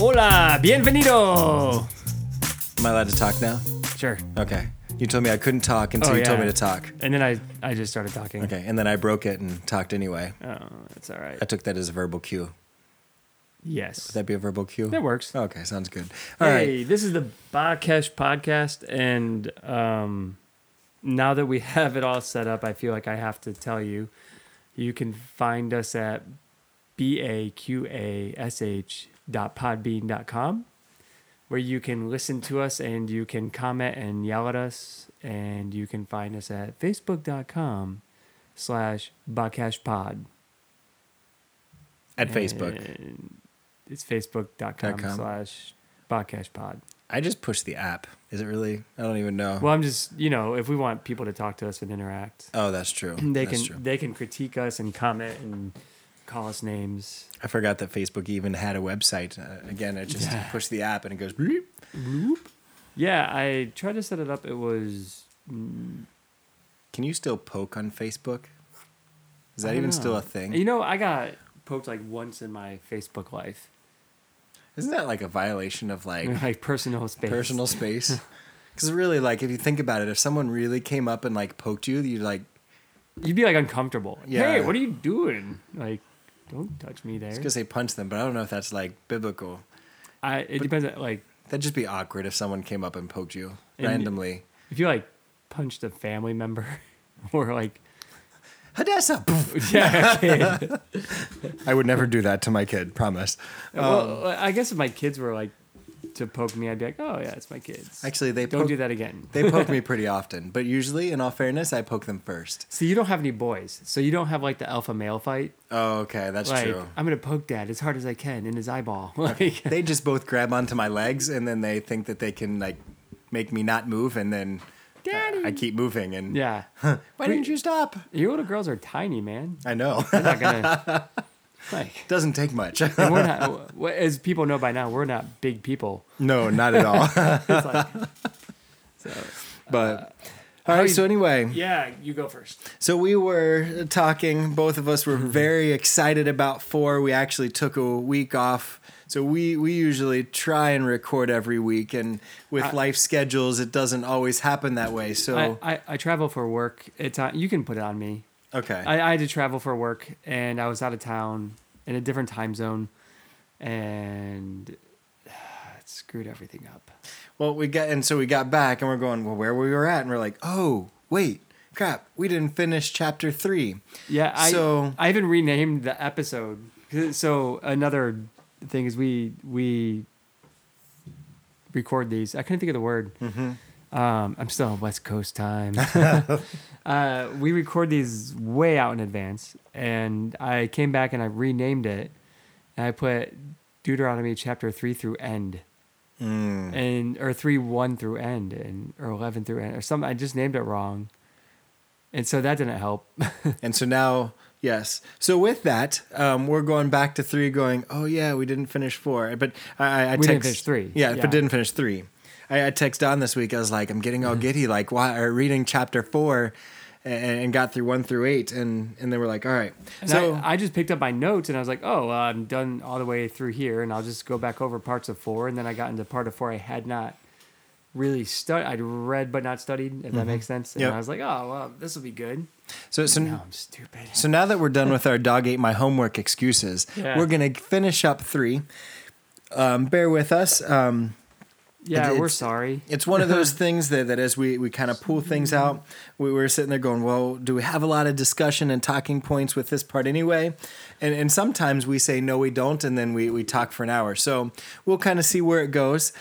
Hola, bienvenido. Am I allowed to talk now? Sure. Okay. You told me I couldn't talk until you told me to talk. And then I just started talking. Okay, and then I broke it and talked anyway. Oh, that's all right. I took that as a verbal cue. Yes. Would that be a verbal cue? That works. Okay, sounds good. All right. Hey, this is the Bakesh podcast, and now that we have it all set up, I feel like I have to tell you, you can find us at baqash.podbean.com, where you can listen to us and you can comment and yell at us, and you can find us at facebook.com/bakashpod. At Facebook. And it's facebook.com/bakashpod. I just pushed the app. Is it really? I don't even know. Well, I'm just, if we want people to talk to us and interact, Oh, that's true. they can critique us and comment and call us names. I forgot that Facebook even had a website. Again, I just pushed the app and it goes bloop. Bloop. Yeah, I tried to set it up. It was. Can you still poke on Facebook? Is that I don't even know. still a thing? I got poked like once in my Facebook life. Isn't that like a violation of Like personal space. personal space? Because really, like, if you think about it, if someone really came up and like poked you, you'd like, You'd be like uncomfortable. Yeah. Hey, what are you doing? Like, don't touch me there. it's because they punch them, but I don't know if that's like biblical. It depends on, like, That'd just be awkward if someone came up and poked you And- randomly. if you like punched a family member or like, Hadassah! yeah, kid. I would never do that to my kid, promise. Well, I guess if my kids were like to poke me, I'd be like, oh yeah, it's my kids. Actually, they Don't poke, do that again. they poke me pretty often, but usually, in all fairness, I poke them first. See, you don't have any boys, so you don't have like the alpha male fight. Oh, okay, that's Like, true. I'm gonna poke Dad as hard as I can in his eyeball. Like, They just both grab onto my legs, and then they think that they can like make me not move, and then Daddy. I keep moving. And yeah, why didn't you stop? your little girls are tiny, man. I know. They're not gonna like. Doesn't take much. And we're not, as people know by now, we're not big people. No, not at all. It's like, so But all right. So anyway, yeah, you go first. so we were talking. Both of us were very excited about 4. We actually took a week off. So we usually try and record every week, and with life schedules, it doesn't always happen that way. So I travel for work. You can put it on me. okay. I had to travel for work, and I was out of town in a different time zone, and it screwed everything up. Well, we got back, and we're going, well, where we were at, and we're like, oh, wait, crap, we didn't finish chapter 3. Yeah, So- I even renamed the episode. So another thing is we record these. I couldn't think of the word. I'm still on West Coast time. We record these way out in advance, and I came back and I renamed it, and I put Deuteronomy chapter 3 through end. And or 3:1 through end, or 11 through end, or something. I just named it wrong, and so that didn't help. And so now, yes. So with that, we're going back to 3, going, oh yeah, we didn't finish 4. But I We didn't finish 3. Yeah, Yeah. but didn't finish 3. I text Don this week. I was like, I'm getting all giddy, like reading chapter 4, and got through 1 through 8, and they were like, all right. And So I just picked up my notes and I was like, oh, well, I'm done all the way through here, and I'll just go back over parts of 4. And then I got into part of 4 I had not really studied. I'd read but not studied, if that makes sense. And Yep. I was like, oh, well, this will be good. so No, I'm stupid. So now that we're done with our dog ate my homework excuses, Yeah. we're going to finish up 3. Bear with us. Yeah, we're it's- sorry. It's one of those things that as we kind of pull things out, we were sitting there going, well, do we have a lot of discussion and talking points with this part anyway? And sometimes we say, no, we don't, and then we talk for an hour. So we'll kind of see where it goes.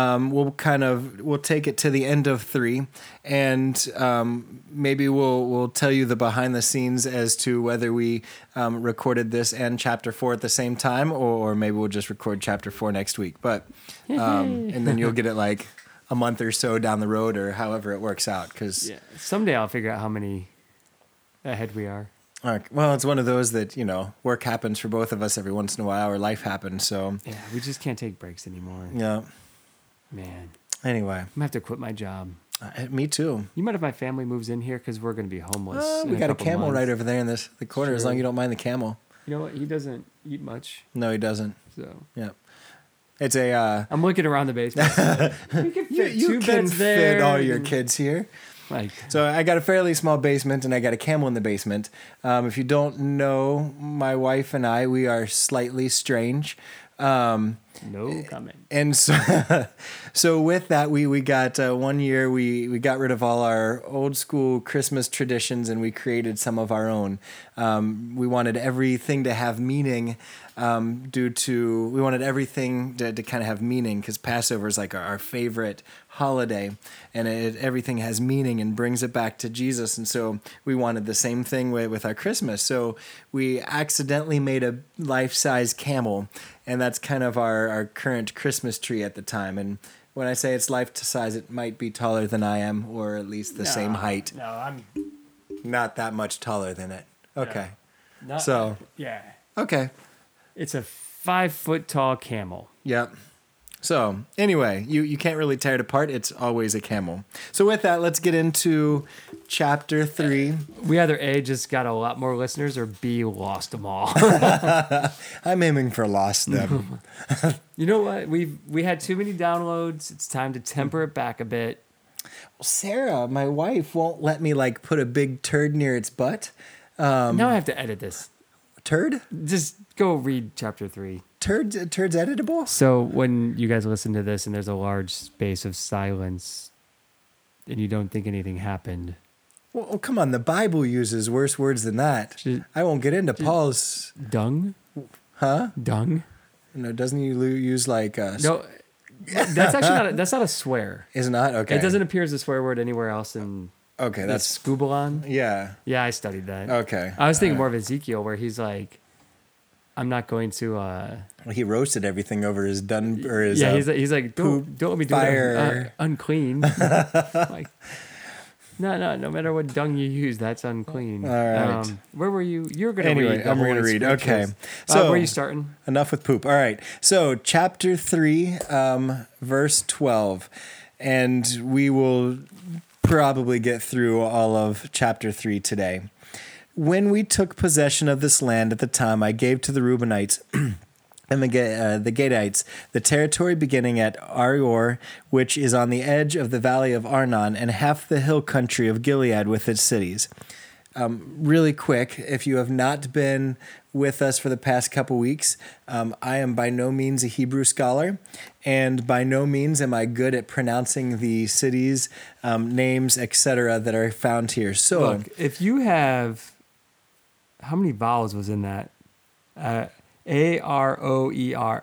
We'll take it to the end of 3, and maybe we'll tell you the behind the scenes as to whether we recorded this and chapter 4 at the same time, or maybe we'll just record chapter 4 next week. But and then you'll get it like a month or so down the road, or however it works out. Because Yeah, someday I'll figure out how many ahead we are. well, it's one of those that work happens for both of us every once in a while, or life happens. So Yeah, we just can't take breaks anymore. yeah. Man, Anyway, I'm gonna have to quit my job. me too. You mind if my family moves in here, because we're gonna be homeless? in We got a couple camel months. right over there in the corner. As Sure. long as you don't mind the camel. You know what? He doesn't eat much, No, he doesn't. so Yeah. It's a. I'm looking around the basement. You can fit You two can beds there. fit all your kids here. Like, So I got a fairly small basement, and I got a camel in the basement. If you don't know, my wife and I, we are slightly strange. no comment. And so, so with that, we got 1 year, we got rid of all our old school Christmas traditions, and we created some of our own. We wanted everything to have meaning, we wanted everything to kind of have meaning, because Passover is like our favorite holiday, and everything has meaning and brings it back to Jesus. And so we wanted the same thing with our Christmas. So we accidentally made a life-size camel, and that's kind of our current Christmas tree at the time. And when I say it's life-size, it might be taller than I am, or at least the same height. No, I'm Not that much taller than it. Okay. not. So- yeah, Okay. it's a 5 foot tall camel. Yep. So anyway, you can't really tear it apart. It's always a camel. So with that, let's get into chapter 3. We either A, just got a lot more listeners, or B, lost them all. I'm aiming for lost them. You know what? We had too many downloads. It's time to temper it back a bit. Sarah, my wife, won't let me like put a big turd near its butt. Now I have to edit this. Turd? Just go read chapter 3. Turd's editable? So when you guys listen to this and there's a large space of silence and you don't think anything happened. Well, come on. The Bible uses worse words than that. Should- I won't get into Paul's. Dung? Huh? Dung? No, doesn't he use like No, that's actually that's not a swear. Is not? Okay. It doesn't appear as a swear word anywhere else in Okay, that's that's Scubalon. yeah. Yeah, I studied that. Okay. I was thinking more of Ezekiel where he's like, I'm not going to Well, he roasted everything over his his yeah, he's like, don't let me do fire. that. Unclean. Like, no matter what dung you use, that's unclean. All right. Where were you? You were going to Anyway, read. I'm going to read. Okay. So, where So are you starting? enough with poop. All right. So chapter 3, verse 12, and we will probably get through all of chapter 3 today. When we took possession of this land at the time, I gave to the Reubenites and the Gadites the territory beginning at Arior, which is on the edge of the valley of Arnon, and half the hill country of Gilead with its cities. Really quick, if you have not been with us for the past couple weeks, I am by no means a Hebrew scholar, and by no means am I good at pronouncing the cities, names, etc. that are found here. So, Look, if you have, how many vowels was in that? A-R-O-E-R,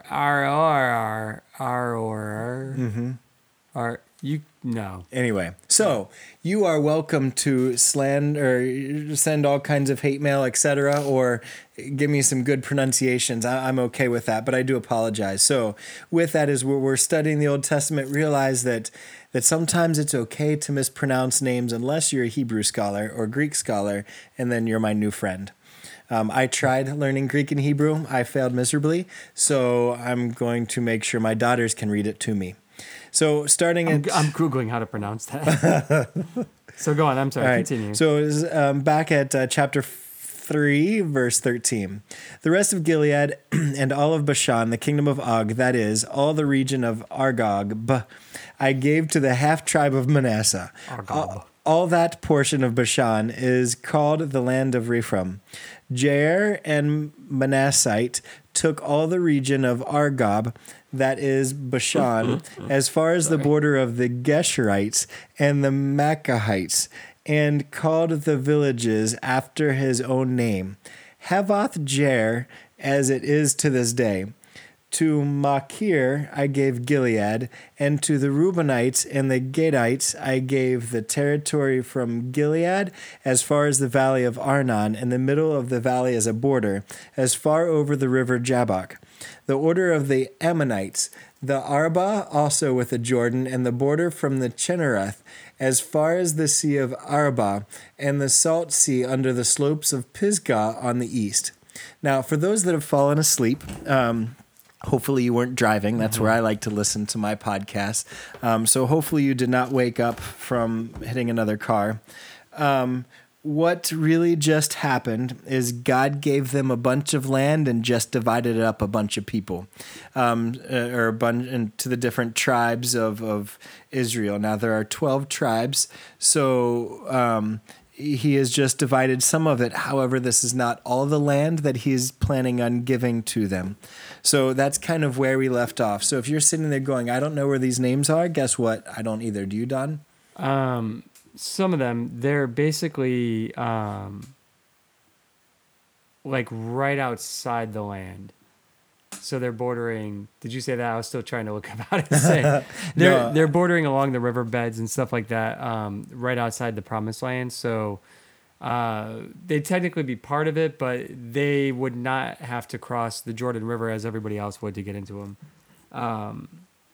R-R-R-R-R. R, you, no. anyway, so you are welcome to send all kinds of hate mail, etc., or give me some good pronunciations. I'm okay with that, but I do apologize. So with that, as we're studying the Old Testament, realize that sometimes it's okay to mispronounce names unless you're a Hebrew scholar or Greek scholar, and then you're my new friend. I tried learning Greek and Hebrew. I failed miserably, so I'm going to make sure my daughters can read it to me. So starting I'm Googling how to pronounce that. So go on. I'm sorry. All right. Continue. So it was, back at chapter 3, verse 13. The rest of Gilead and all of Bashan, the kingdom of Og, that is, all the region of Argob, I gave to the half tribe of Manasseh. Argob. All that portion of Bashan is called the land of Rephaim. Jair and Manassite took all the region of Argob, that is Bashan, as far as the border of the Geshurites and the Machahites, and called the villages after his own name. Havoth Jair, as it is to this day. To Machir I gave Gilead, and to the Reubenites and the Gadites I gave the territory from Gilead as far as the valley of Arnon, and the middle of the valley as a border, as far over the river Jabbok. The order of the Ammonites, the Arba also with the Jordan, and the border from the Chinnereth, as far as the sea of Arba, and the salt sea under the slopes of Pisgah on the east. Now, for those that have fallen asleep, hopefully you weren't driving. That's where I like to listen to my podcast. So hopefully you did not wake up from hitting another car. what really just happened is God gave them a bunch of land and just divided it up a bunch of people, or a bunch into the different tribes of Israel. Now there are 12 tribes, so he has just divided some of it. However, this is not all the land that he is planning on giving to them. So that's kind of where we left off. So if you're sitting there going, I don't know where these names are, guess what? I don't either. Do you, Don? Some of them, they're basically like right outside the land. So they're bordering. Did you say that? I was still trying to look up how to say. They're bordering along the riverbeds and stuff like that, right outside the promised land. So they'd technically be part of it, but they would not have to cross the Jordan River as everybody else would to get into them.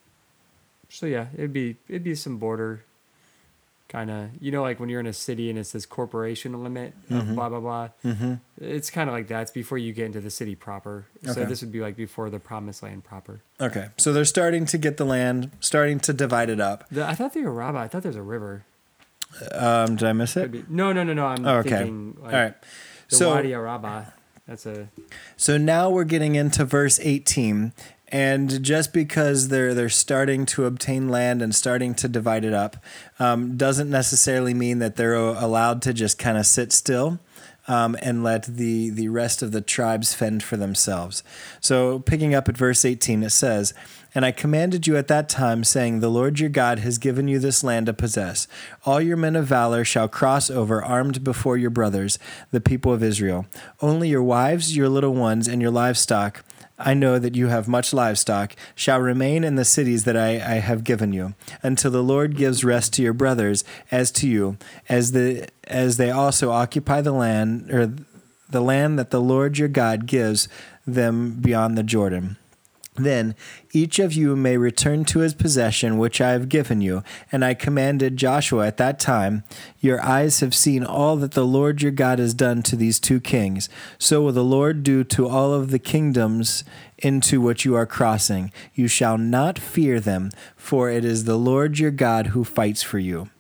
So yeah, it'd be some border. Kind of, like when you're in a city and it says corporation limit, blah, blah, blah. Mm-hmm. It's kind of like that. It's before you get into the city proper. Okay. So this would be like before the promised land proper. Okay. So they're starting to get the land, starting to divide it up. I thought they were Rabbah. I thought there's a river. Did I miss it? No. I'm thinking like all right. The Wadi Araba. So now we're getting into verse 18. And just because they're starting to obtain land and starting to divide it up, doesn't necessarily mean that they're allowed to just kind of sit still and let the rest of the tribes fend for themselves. So picking up at verse 18, it says, "And I commanded you at that time, saying, The Lord your God has given you this land to possess. All your men of valor shall cross over armed before your brothers, the people of Israel. Only your wives, your little ones, and your livestock, I know that you have much livestock, shall remain in the cities that I have given you, until the Lord gives rest to your brothers as to you, as they also occupy the land, or the land that the Lord your God gives them beyond the Jordan. Then each of you may return to his possession, which I have given you. And I commanded Joshua at that time, Your eyes have seen all that the Lord your God has done to these two kings. So will the Lord do to all of the kingdoms into which you are crossing. You shall not fear them, for it is the Lord your God who fights for you."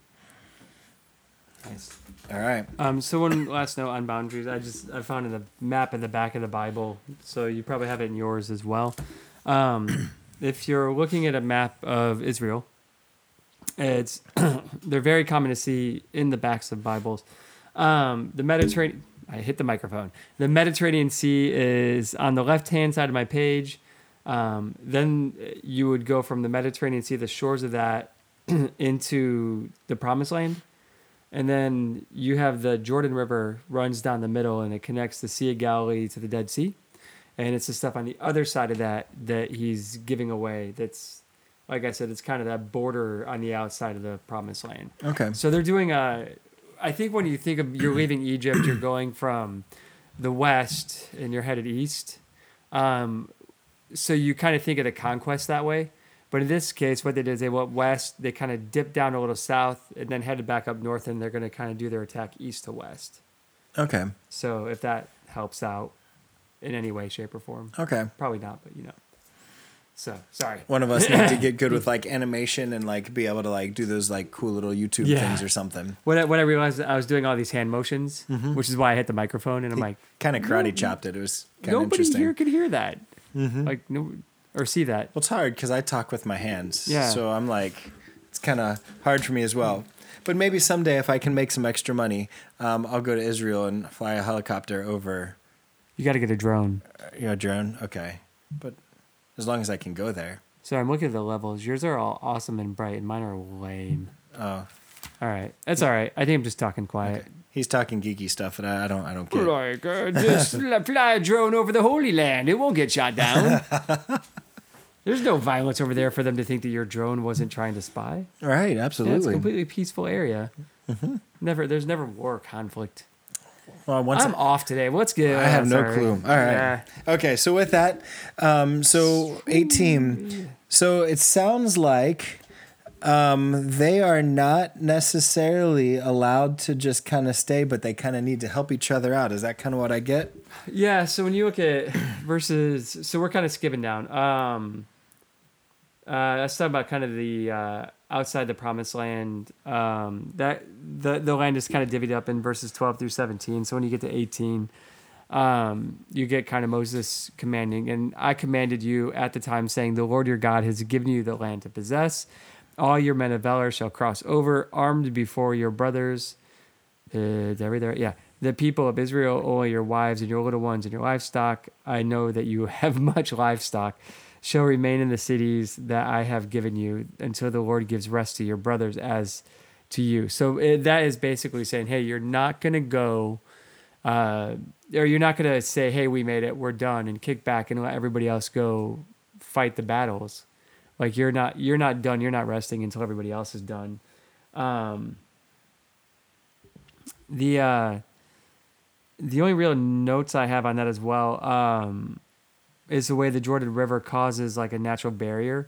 Nice. All right. So one last note on boundaries. I found in the map in the back of the Bible, so you probably have it in yours as well. If you're looking at a map of Israel, they're very common to see in the backs of Bibles. The Mediterranean, I hit the microphone. The Mediterranean Sea is on the left-hand side of my page. Then you would go from the Mediterranean Sea, the shores of that, into the Promised Land. And then you have the Jordan River runs down the middle and it connects the Sea of Galilee to the Dead Sea. And it's the stuff on the other side of that he's giving away. That's, like I said, it's kind of that border on the outside of the Promised Land. Okay. So they're doing I think when you think of you're leaving Egypt, you're going from the west and you're headed east. So you kind of think of the conquest that way. But in this case, what they did is they went west, they kind of dipped down a little south, and then headed back up north, and they're going to kind of do their attack east to west. Okay. So if that helps out in any way, shape, or form. Okay. Probably not, but So, sorry. One of us need to get good with like animation and like be able to like do those like cool little YouTube things or something. When I realized that I was doing all these hand motions, which is why I hit the microphone, and I'm like... Kind of karate chopped it. It was kind of interesting. Nobody here could hear that. Like, no... Or see that. Well, it's hard because I talk with my hands. Yeah. So I'm like, it's kind of hard for me as well. But maybe someday if I can make some extra money, I'll go to Israel and fly a helicopter over. You got to get a drone. A drone? Okay. But as long as I can go there. So I'm looking at the levels. Yours are all awesome and bright, and mine are lame. Oh. All right. That's all right. I think I'm just talking quiet. Okay. He's talking geeky stuff that I don't get. Like, just fly a drone over the Holy Land. It won't get shot down. There's no violence over there for them to think that your drone wasn't trying to spy. Right, absolutely. Yeah, it's a completely peaceful area. There's never war or conflict. Well, I'm off today. What's good? I have no clue. All right. Yeah. Okay, so with that, so 18. So it sounds like they are not necessarily allowed to just kind of stay, but they kind of need to help each other out. Is that kind of what I get? Yeah, so when you look at verses, so we're kind of skipping down. Let's talk about kind of the outside the promised land, that the land is kind of divvied up in verses 12 through 17. So when you get to 18, you get kind of Moses commanding, and I commanded you at the time, saying, the Lord your God has given you the land to possess. All your men of valor shall cross over, armed before your brothers. Did I read that right? Yeah. The people of Israel, only your wives and your little ones and your livestock, I know that you have much livestock, shall remain in the cities that I have given you until the Lord gives rest to your brothers as to you. So that is basically saying, hey, you're not going to go, or you're not going to say, hey, we made it, we're done, and kick back and let everybody else go fight the battles. Like you're not done. You're not resting until everybody else is done. The only real notes I have on that as well is the way the Jordan River causes like a natural barrier.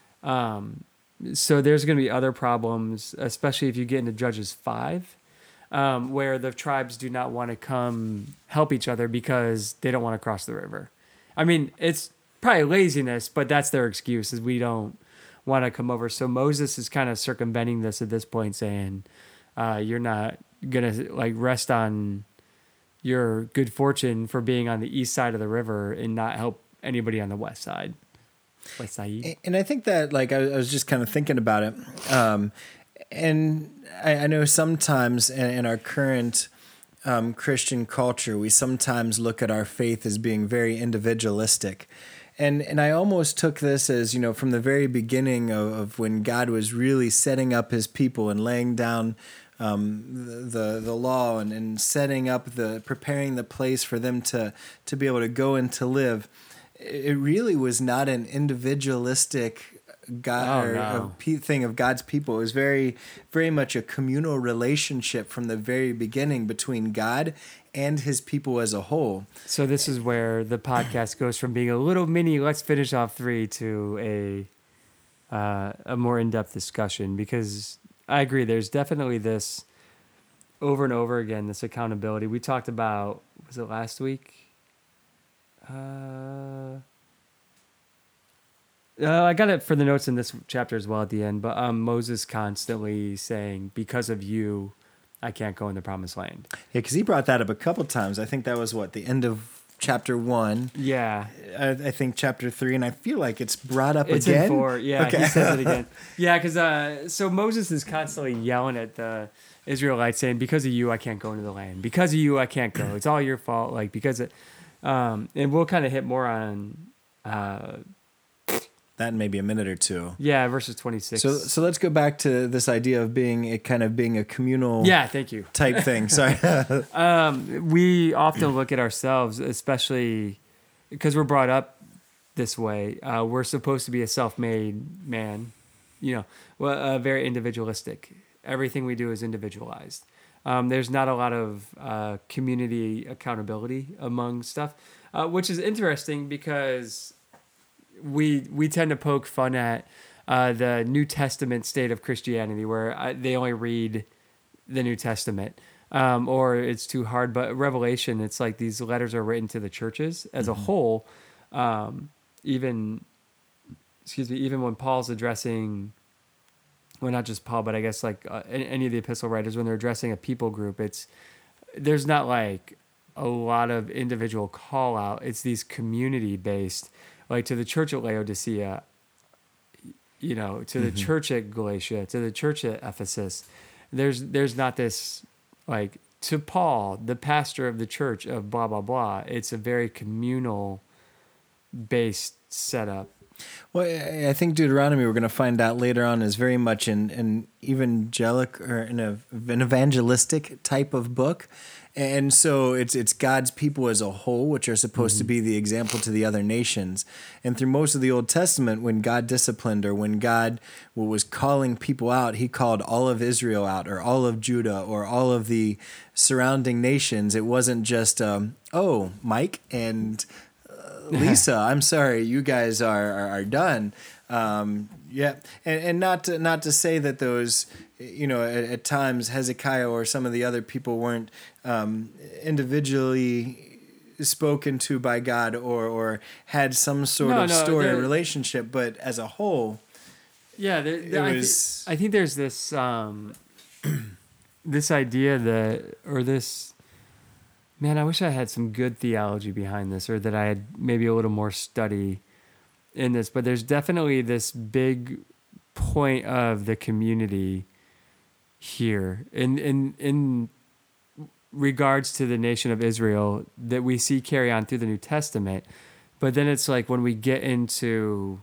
So there's going to be other problems, especially if you get into Judges 5, where the tribes do not want to come help each other because they don't want to cross the river. I mean, it's probably laziness, but that's their excuse, is we don't want to come over. So Moses is kind of circumventing this at this point, saying, you're not going to like rest on your good fortune for being on the east side of the river and not help anybody on the west side. West side. And I think that, like, I was just kind of thinking about it. And I know sometimes in our current Christian culture, we sometimes look at our faith as being very individualistic. And I almost took this as, you know, from the very beginning of when God was really setting up his people and laying down the law and setting up preparing the place for them to be able to go and to live. It really was not an individualistic thing of God's people. It was very, very much a communal relationship from the very beginning between God and his people as a whole. So this is where the podcast goes from being a little mini, let's finish off 3, to a more in-depth discussion, because I agree, there's definitely this over and over again, this accountability. We talked about, was it last week? I got it for the notes in this chapter as well at the end, but Moses constantly saying, because of you, I can't go in the promised land. Yeah, because he brought that up a couple times. I think that was the end of chapter 1. Yeah. I think chapter 3, and I feel like it's brought up it's again. It's in 4, yeah, okay. He says it again. Yeah, because so Moses is constantly yelling at the Israelites saying, because of you, I can't go into the land. Because of you, I can't go. It's all your fault. Like, because it, and we'll kind of hit more on that in maybe a minute or two. Yeah, verses 26. So let's go back to this idea of being a communal. Yeah, thank you. Type thing. Sorry. We often look at ourselves, especially because we're brought up this way. We're supposed to be a self-made man, very individualistic. Everything we do is individualized. There's not a lot of community accountability among stuff, which is interesting because we tend to poke fun at the New Testament state of Christianity, where they only read the New Testament, or it's too hard. But Revelation, it's like these letters are written to the churches as a whole. Even when Paul's addressing, well, not just Paul, but I guess like any of the epistle writers, when they're addressing a people group, there's not like a lot of individual call out. It's these community based. Like to the church at Laodicea, to the church at Galatia, to the church at Ephesus, there's not this, like, to Paul, the pastor of the church of blah, blah, blah. It's a very communal based setup. Well, I think Deuteronomy, we're going to find out later on, is very much an evangelic or an evangelistic type of book. And so it's God's people as a whole, which are supposed to be the example to the other nations. And through most of the Old Testament, when God disciplined or when God was calling people out, he called all of Israel out, or all of Judah, or all of the surrounding nations. It wasn't just, Mike and Lisa, I'm sorry, you guys are done. Yeah, and not to say that those, at times Hezekiah or some of the other people weren't individually spoken to by God or had some sort of story or relationship, but as a whole, Yeah, I think there's this this idea that, or this, man, I wish I had some good theology behind this, or that I had maybe a little more study in this, but there's definitely this big point of the community here in regards to the nation of Israel that we see carry on through the New Testament. But then it's like when we get into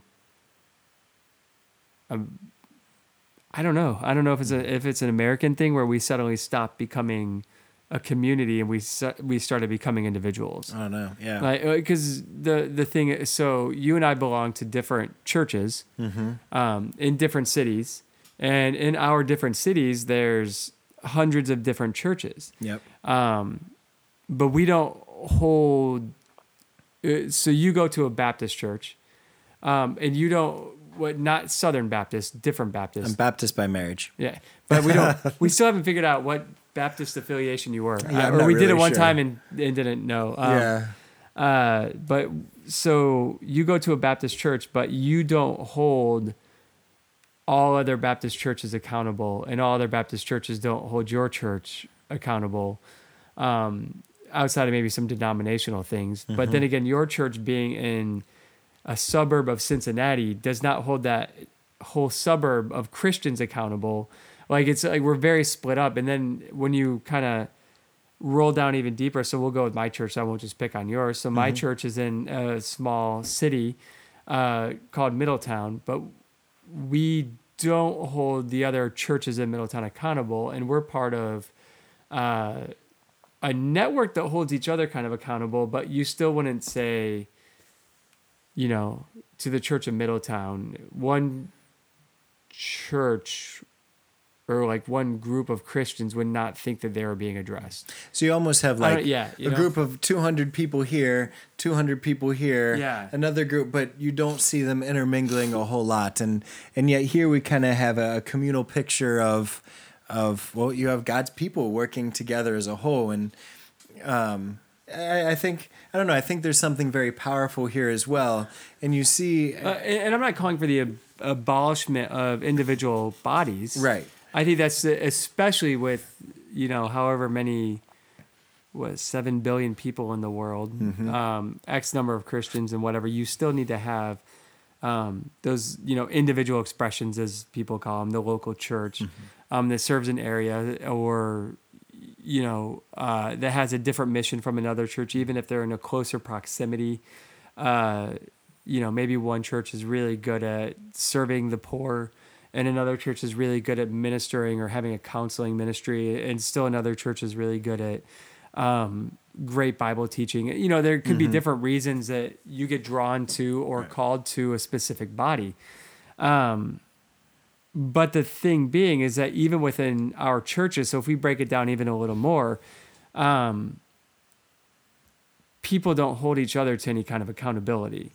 I don't know if it's an American thing where we suddenly stop becoming a community and we started becoming individuals. I don't know. Yeah. Like, because the thing is, so you and I belong to different churches, in different cities, and in our different cities, there's hundreds of different churches. Yep. But we don't hold. So you go to a Baptist church, and you don't. Not Southern Baptist, different Baptist. I'm Baptist by marriage. Yeah, but we don't. We still haven't figured out what Baptist affiliation you were. Yeah, or we did it one sure. time and didn't know. But so you go to a Baptist church, but you don't hold all other Baptist churches accountable, and all other Baptist churches don't hold your church accountable, outside of maybe some denominational things. But then again, your church being in a suburb of Cincinnati does not hold that whole suburb of Christians accountable. Like, it's like we're very split up. And then when you kind of roll down even deeper, so we'll go with my church, so I won't just pick on yours. So my church is in a small city called Middletown, but we don't hold the other churches in Middletown accountable, and we're part of a network that holds each other kind of accountable, but you still wouldn't say, to the church of Middletown, one church or like one group of Christians would not think that they were being addressed. So you almost have like a know? group of 200 people here, 200 people here, another group, but you don't see them intermingling a whole lot. And yet here we kind of have a communal picture of, well, you have God's people working together as a whole. And I think there's something very powerful here as well. And you see... and I'm not calling for the abolishment of individual bodies. Right. I think that's especially with, however many, 7 billion people in the world, X number of Christians and whatever, you still need to have those, individual expressions, as people call them, the local church that serves an area or... that has a different mission from another church, even if they're in a closer proximity. Maybe one church is really good at serving the poor, and another church is really good at ministering or having a counseling ministry, and still another church is really good at great Bible teaching. There could be different reasons that you get drawn to or called to a specific body. But the thing being is that even within our churches, so if we break it down even a little more, people don't hold each other to any kind of accountability.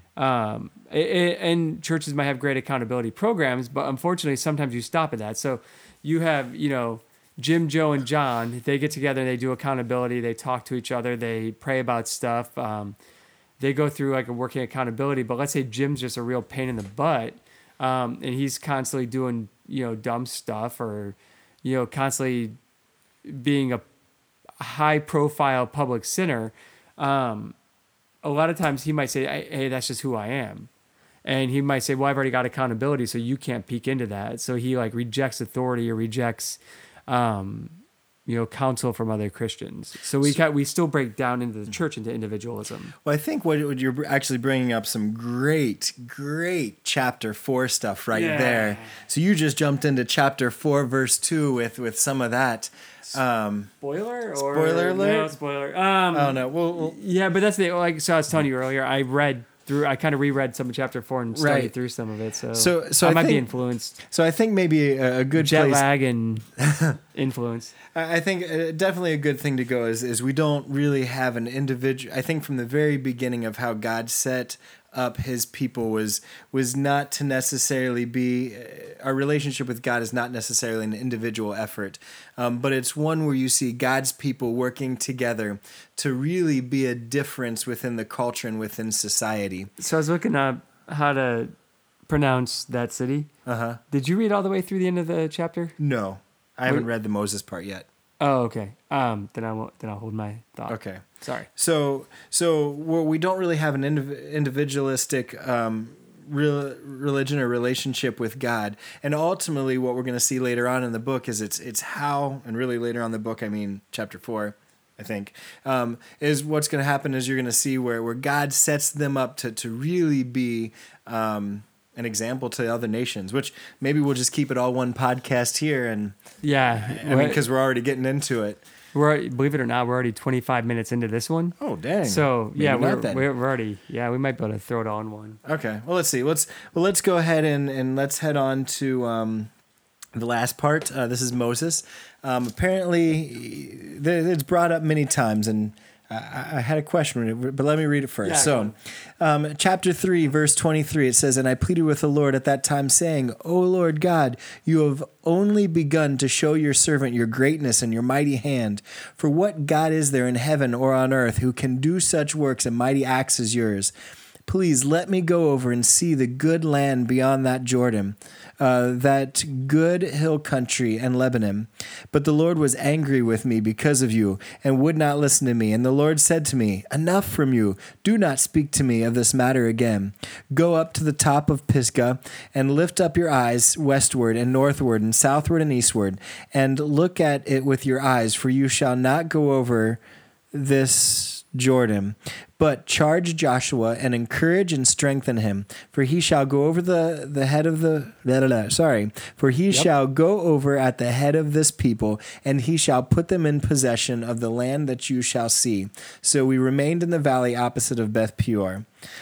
And churches might have great accountability programs, but unfortunately, sometimes you stop at that. So you have, Jim, Joe, and John, they get together and they do accountability. They talk to each other. They pray about stuff. They go through like a working accountability. But let's say Jim's just a real pain in the butt. And he's constantly doing, dumb stuff or, constantly being a high profile public sinner. A lot of times he might say, hey, that's just who I am. And he might say, well, I've already got accountability, so you can't peek into that. So he like rejects authority or rejects, counsel from other Christians. So we still break down into the church into individualism. Well, I think what you're actually bringing up some great chapter 4 stuff there. So you just jumped into chapter 4, verse 2 with some of that. Spoiler alert? No, spoiler. I don't know. Yeah, but that's so I was telling you earlier, I kind of reread some of chapter 4 and studied through some of it. So I might be influenced. So I think maybe a good jet place, lag and influence. I think definitely a good thing to go is we don't really have an individual. I think from the very beginning of how God set up his people was not to necessarily be, our relationship with God is not necessarily an individual effort, but it's one where you see God's people working together to really be a difference within the culture and within society. So I was looking up how to pronounce that city. Did you read all the way through the end of the chapter? No, I haven't read the Moses part yet. Oh, okay. Then I won't. Then I'll hold my thought. Okay. Sorry. So we don't really have an individualistic religion or relationship with God, and ultimately, what we're going to see later on in the book is it's how, and really later on in the book, I mean chapter 4, I think, is what's going to happen is you're going to see where God sets them up to really be an example to other nations, which maybe we'll just keep it all one podcast here. And yeah, I mean, because we're already getting into it. Believe it or not, we're already 25 minutes into this one. Oh, dang. So maybe yeah, not then. we're already, we might be able to throw it all in one. Okay. Well, let's see. Let's go ahead and let's head on to the last part. This is Moses. Apparently, it's brought up many times, and I had a question, but let me read it first. Yeah, so, chapter 3, verse 23, it says, "And I pleaded with the Lord at that time, saying, O Lord God, you have only begun to show your servant your greatness and your mighty hand. For what God is there in heaven or on earth who can do such works and mighty acts as yours? Please let me go over and see the good land beyond that Jordan, that good hill country and Lebanon. But the Lord was angry with me because of you and would not listen to me. And the Lord said to me, Enough from you. Do not speak to me of this matter again. Go up to the top of Pisgah and lift up your eyes westward and northward and southward and eastward, and look at it with your eyes, for you shall not go over this Jordan, but charge Joshua and encourage and strengthen him, for he shall go over the head of the for he shall go over at the head of this people, and he shall put them in possession of the land that you shall see. So we remained in the valley opposite of Beth Peor."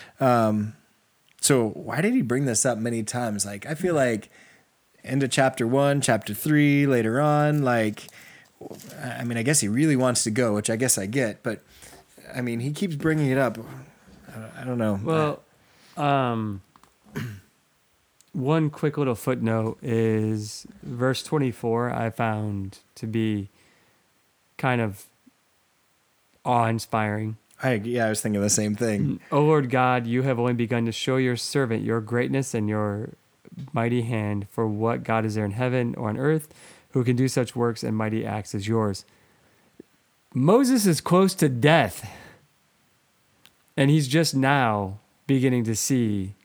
So why did he bring this up many times? Like, I feel like into chapter 1, chapter 3, later on, like, I mean, I guess he really wants to go, which I guess I get, but I mean, he keeps bringing it up. I don't know. Well, one quick little footnote is verse 24 I found to be kind of awe-inspiring. I was thinking the same thing. O Lord God, you have only begun to show your servant your greatness and your mighty hand, for what God is there in heaven or on earth who can do such works and mighty acts as yours? Moses is close to death, and he's just now beginning to see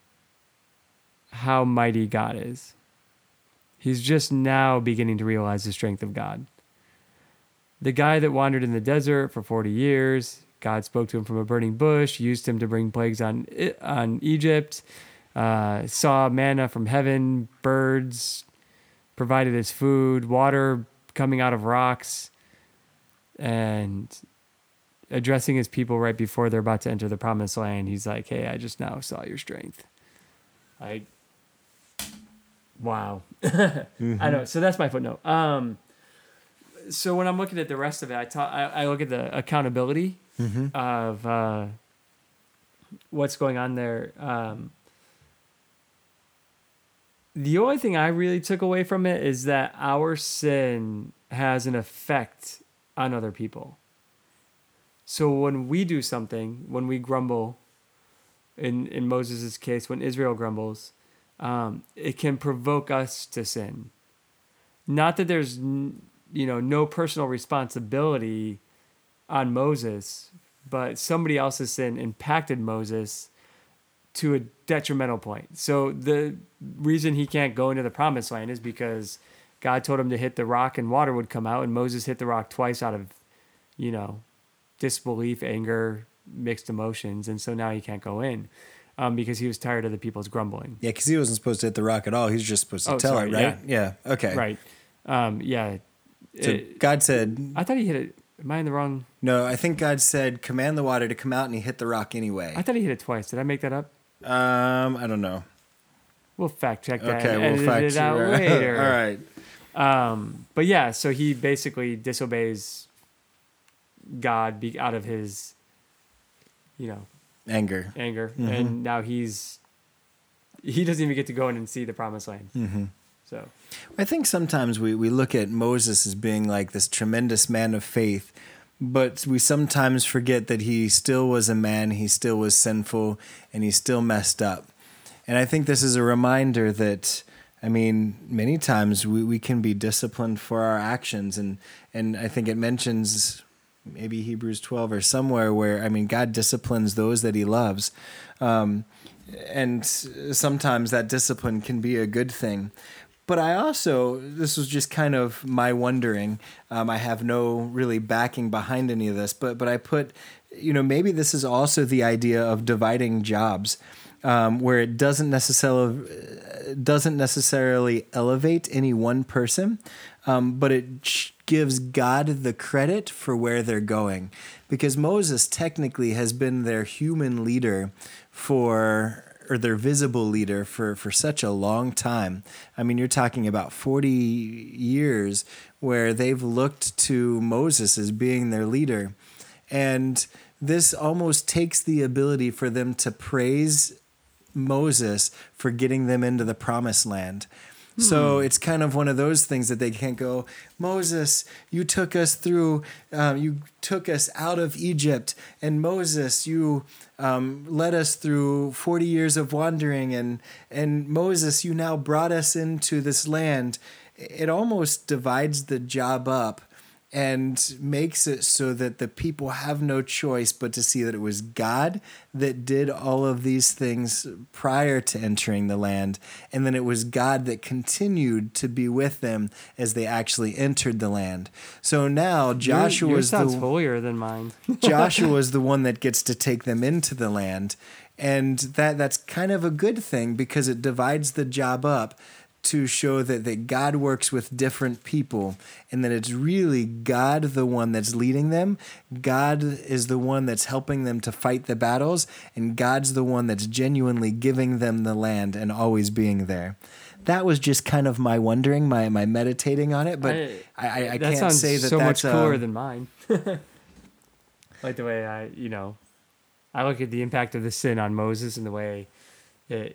how mighty God is. He's just now beginning to realize the strength of God. The guy that wandered in the desert for 40 years, God spoke to him from a burning bush, used him to bring plagues on Egypt, saw manna from heaven, birds, provided his food, water coming out of rocks, and addressing his people right before they're about to enter the promised land. He's like, hey, I just now saw your strength. Wow. Mm-hmm. I know. So that's my footnote. So when I'm looking at the rest of it, I look at the accountability of what's going on there. The only thing I really took away from it is that our sin has an effect on other people. So when we do something, when we grumble, in Moses' case, when Israel grumbles, it can provoke us to sin. Not that there's no personal responsibility on Moses, but somebody else's sin impacted Moses to a detrimental point. So the reason he can't go into the promised land is because God told him to hit the rock and water would come out, and Moses hit the rock twice out of, disbelief, anger, mixed emotions, and so now he can't go in because he was tired of the people's grumbling. Yeah, because he wasn't supposed to hit the rock at all. He was just supposed to tell it, right? Yeah. Okay. Right. Yeah. So God said... I thought he hit it. Am I in the wrong... No, I think God said, command the water to come out, and he hit the rock anyway. I thought he hit it twice. Did I make that up? I don't know. We'll fact check that. Okay, we'll fact it out later. All right. But yeah, so he basically disobeys God out of his, anger, and now he doesn't even get to go in and see the promised land. Mm-hmm. So, I think sometimes we look at Moses as being like this tremendous man of faith, but we sometimes forget that he still was a man, he still was sinful, and he still messed up. And I think this is a reminder that, I mean, many times we can be disciplined for our actions. And I think it mentions maybe Hebrews 12 or somewhere where, I mean, God disciplines those that he loves. And sometimes that discipline can be a good thing. But I also, this was just kind of my wondering. I have no really backing behind any of this, but I put, maybe this is also the idea of dividing jobs, where it doesn't necessarily elevate any one person, but it gives God the credit for where they're going. Because Moses technically has been their human leader or their visible leader for such a long time. I mean, you're talking about 40 years where they've looked to Moses as being their leader. And this almost takes the ability for them to praise Moses for getting them into the promised land. So it's kind of one of those things that they can't go, Moses, you took us through, you took us out of Egypt, and Moses, you led us through 40 years of wandering, and Moses, you now brought us into this land. It almost divides the job up and makes it so that the people have no choice but to see that it was God that did all of these things prior to entering the land, and then it was God that continued to be with them as they actually entered the land. So now Joshua yours sounds holier than mine. Joshua is the one that gets to take them into the land, and that's kind of a good thing because it divides the job up to show that God works with different people and that it's really God the one that's leading them. God is the one that's helping them to fight the battles, and God's the one that's genuinely giving them the land and always being there. That was just kind of my wondering, my meditating on it, but I can't say that so that's much cooler than mine. Like the way I look at the impact of the sin on Moses and the way it,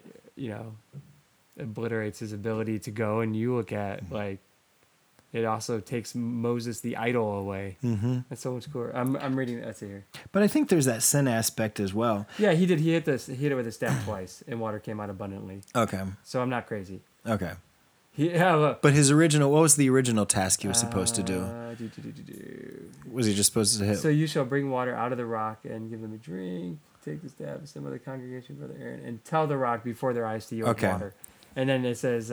obliterates his ability to go, and you look at it also takes Moses the idol away. Mm-hmm. That's so much cooler. I'm reading that's here. But I think there's that sin aspect as well. Yeah, he did. He hit it with a staff twice, and water came out abundantly. Okay. So I'm not crazy. Okay. Look. But what was the original task he was supposed to do? Was he just supposed to hit? So you shall bring water out of the rock and give them a drink. Take the staff of some of the congregation, Brother Aaron, and tell the rock before their eyes to yield water. And then it says,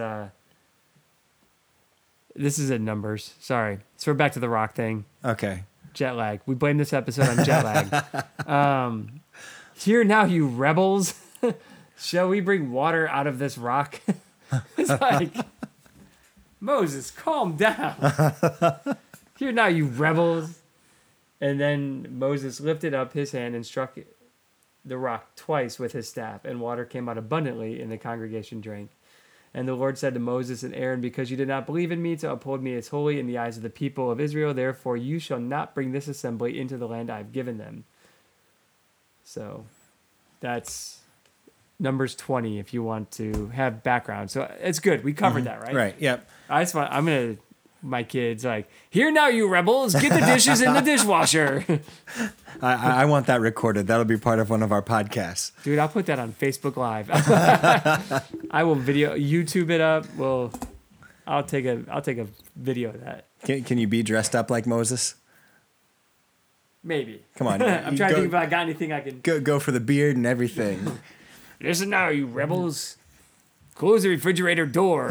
this is in Numbers. Sorry. So we're back to the rock thing. Okay. Jet lag. We blame this episode on jet lag. Hear now, you rebels. Shall we bring water out of this rock? It's like, Moses, calm down. Hear now, you rebels. And then Moses lifted up his hand and struck the rock twice with his staff, and water came out abundantly, and the congregation drank. And the Lord said to Moses and Aaron, because you did not believe in me to uphold me as holy in the eyes of the people of Israel, therefore you shall not bring this assembly into the land I have given them. So that's Numbers 20 if you want to have background. So it's good. We covered that, right? Right, yep. My kids here now, you rebels, get the dishes in the dishwasher. I want that recorded. That'll be part of one of our podcasts. Dude, I'll put that on Facebook Live. I will YouTube it up. I'll take a video of that. Can you be dressed up like Moses? Maybe. Come on. I'm trying to think if I got anything I can go for the beard and everything. Listen now, you rebels. Close the refrigerator door.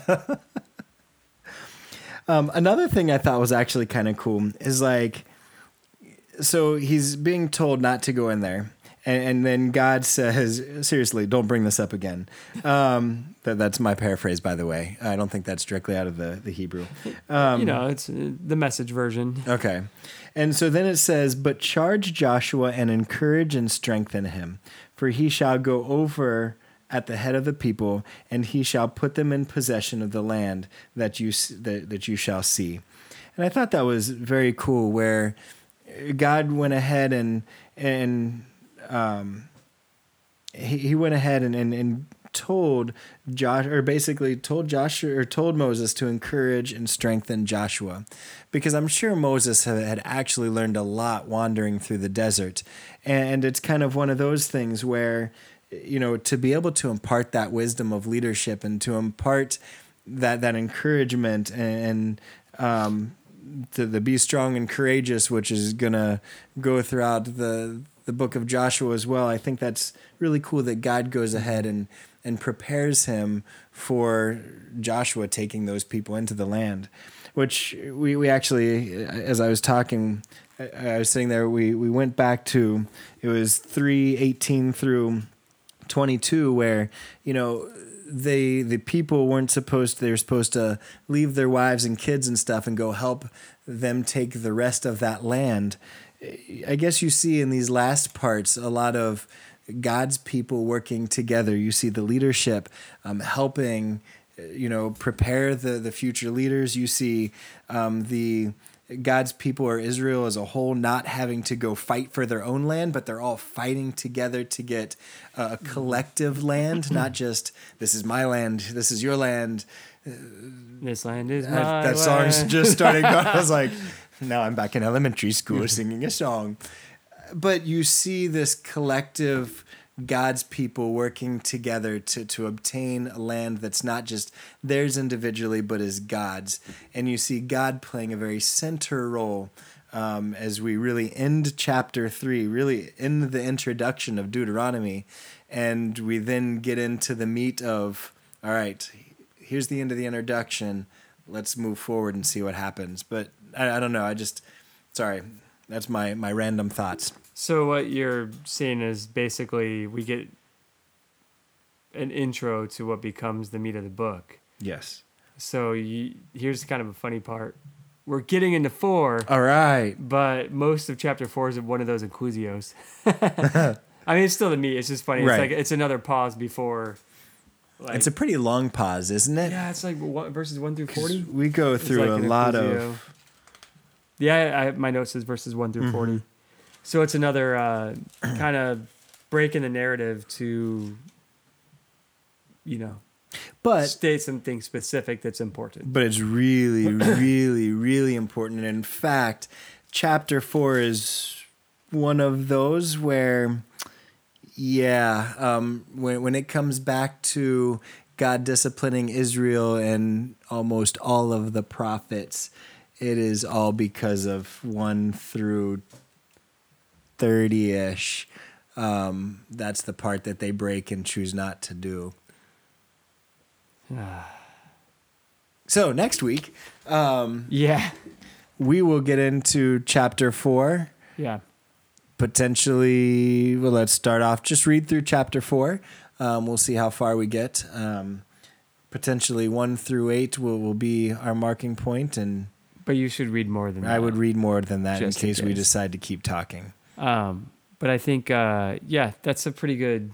Another thing I thought was actually kind of cool is so he's being told not to go in there. And then God says, seriously, don't bring this up again. That's my paraphrase, by the way. I don't think that's directly out of the Hebrew. It's the Message version. Okay. And so then it says, but charge Joshua and encourage and strengthen him, for he shall go over at the head of the people, and he shall put them in possession of the land that you shall see. And I thought that was very cool, where God went ahead and he went ahead and told Moses to encourage and strengthen Joshua, because I'm sure Moses had actually learned a lot wandering through the desert, and it's kind of one of those things where to be able to impart that wisdom of leadership and to impart that encouragement and to be strong and courageous, which is going to go throughout the book of Joshua as well. I think that's really cool that God goes ahead and prepares him for Joshua taking those people into the land, which we actually, as I was talking, I was sitting there, we went back to, it was 3:18 through 22, where, the people weren't they were supposed to leave their wives and kids and stuff and go help them take the rest of that land. I guess you see in these last parts a lot of God's people working together. You see the leadership helping, prepare the future leaders. You see the God's people, or Israel as a whole, not having to go fight for their own land, but they're all fighting together to get a collective land, not just this is my land, this is your land. This land is my that song's just starting. I was like, now I'm back in elementary school singing a song. But you see this collective God's people working together to obtain a land that's not just theirs individually, but is God's. And you see God playing a very center role as we really end chapter 3, really in the introduction of Deuteronomy. And we then get into the meat of, all right, here's the end of the introduction. Let's move forward and see what happens. But I don't know. Sorry, that's my random thoughts. So what you're saying is basically we get an intro to what becomes the meat of the book. Yes. So here's kind of a funny part. We're getting into 4. All right. But most of chapter 4 is one of those inclusios. I mean, it's still the meat. It's just funny. Right. It's another pause before. It's a pretty long pause, isn't it? Yeah, it's like verses 1 through 40. We go through a lot of. Yeah, my note says verses 1 through 40. So it's another kind of break in the narrative to, but state something specific that's important. But it's really, really, really important. And in fact, chapter 4 is one of those where, when it comes back to God disciplining Israel and almost all of the prophets, it is all because of 1 through 30-ish. That's the part that they break and choose not to do. So next week, we will get into chapter 4. Yeah. Potentially, let's start off. Just read through chapter 4. We'll see how far we get. Potentially 1 through 8 will be our marking point, but you should read more than that. I would read more than that in case we decide to keep talking. But I think, that's a pretty good.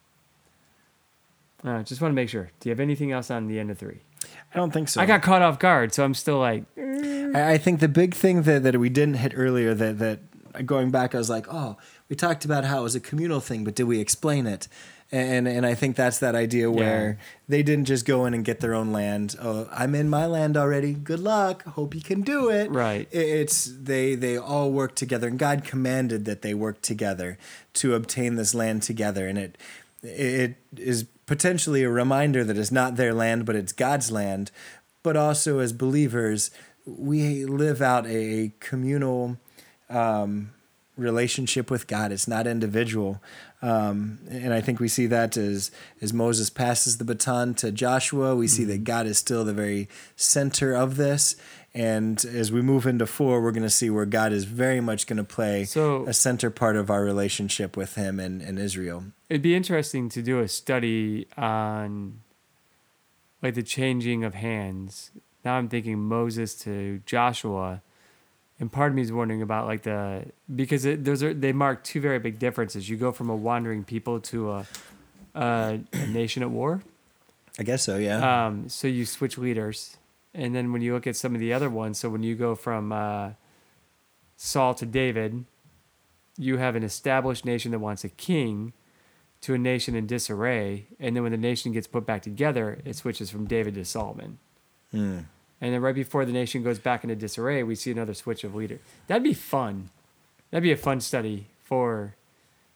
Just want to make sure. Do you have anything else on the end of 3? I don't think so. I got caught off guard, so I'm still like. I think the big thing that we didn't hit earlier, that going back, I was like, we talked about how it was a communal thing, but did we explain it? And I think that's that idea where they didn't just go in and get their own land. Oh, I'm in my land already. Good luck. Hope you can do it. Right. It's they all work together, and God commanded that they work together to obtain this land together. And it is potentially a reminder that it's not their land, but it's God's land. But also as believers, we live out a communal relationship with God. It's not individual. And I think we see that as Moses passes the baton to Joshua, we see that God is still the very center of this. And as we move into 4, we're going to see where God is very much going to play a center part of our relationship with him and Israel. It'd be interesting to do a study on like the changing of hands. Now I'm thinking Moses to Joshua. And part of me is wondering about like because they mark 2 very big differences. You go from a wandering people to a nation at war. I guess so, yeah. So you switch leaders. And then when you look at some of the other ones, so when you go from Saul to David, you have an established nation that wants a king to a nation in disarray. And then when the nation gets put back together, it switches from David to Solomon. And then right before the nation goes back into disarray, we see another switch of leader. That'd be fun. That'd be a fun study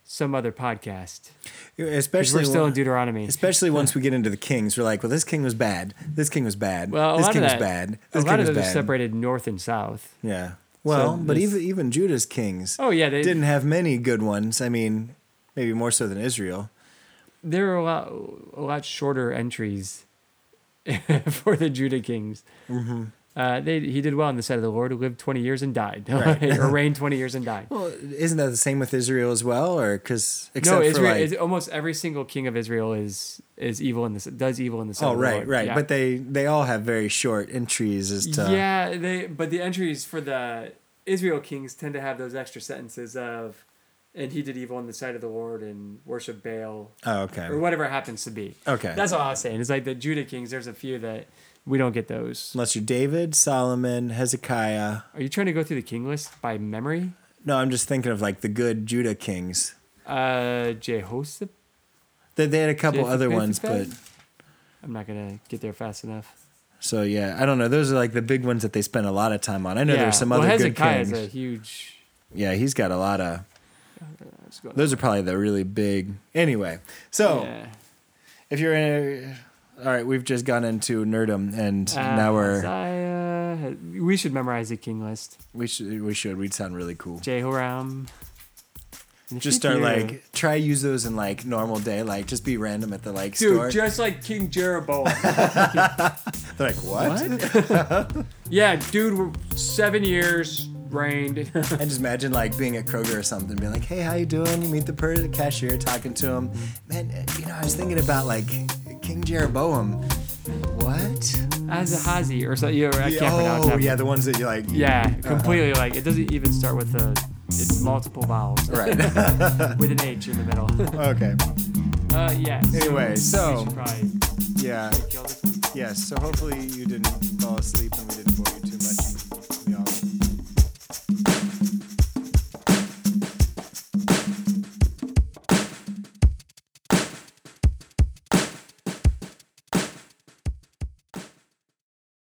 some other podcast. 'Cause Especially we're still in Deuteronomy. Especially once we get into the kings, we're like, well, this king was bad. This king was bad. Well, this king was bad. A This lot king of was those are bad. separated north and south. Yeah. Well, So but this- even Judah's kings Oh yeah, didn't have many good ones. I mean, maybe more so than Israel. there are a lot shorter entries for the Judah kings. Mm-hmm. He did well on the side of the Lord, who lived 20 years and died, Right. or reigned 20 years and died. Well, isn't that the same with Israel as well? Or because No, except for Israel. like, Almost every single king of Israel is evil in this. Does evil in the side oh of the right, Lord. right. Yeah. But they all have very short entries as to Yeah, but the entries for the Israel kings tend to have those extra sentences of, and he did evil in the sight of the Lord and worship Baal, Oh, okay. or whatever it happens to be. Okay. That's all I was saying. It's like the Judah kings. There's a few that we don't get those. Unless you're David, Solomon, Hezekiah. Are you trying to go through the king list by memory? No, I'm just thinking of like the good Judah kings. Jehoshaphat. They had a couple other ones, but Jehoshaphat? I'm not gonna get there fast enough. so yeah, I don't know. Those are like the big ones that they spend a lot of time on. I know there's some other good Hezekiah kings. is a huge. Yeah, he's got a lot of. Let's go- Those are probably the really big. Anyway, so Yeah. if you're in, all right, we've just gone into nerdum, and now Isaiah. We should memorize the king list. we'd sound really cool. Jehoram. And Just if start you- like try use those in like normal day, like just be random at the like Dude, store. just like King Jeroboam. They're like what? Yeah, dude, we're 7 years reigned. And just imagine like being at Kroger or something, being like, "Hey, how you doing?" You meet the cashier, talking to him. Man, I was thinking about like King Jeroboam. What? Azahazi or something. I can't pronounce that. yeah, the ones that you like. Yeah, completely. Like it doesn't even start with it's multiple vowels. Right. With an H in the middle. Okay. Yeah. Anyway, so- we should probably Yeah. kill this one. Yes. So hopefully you didn't fall asleep and we didn't bore you too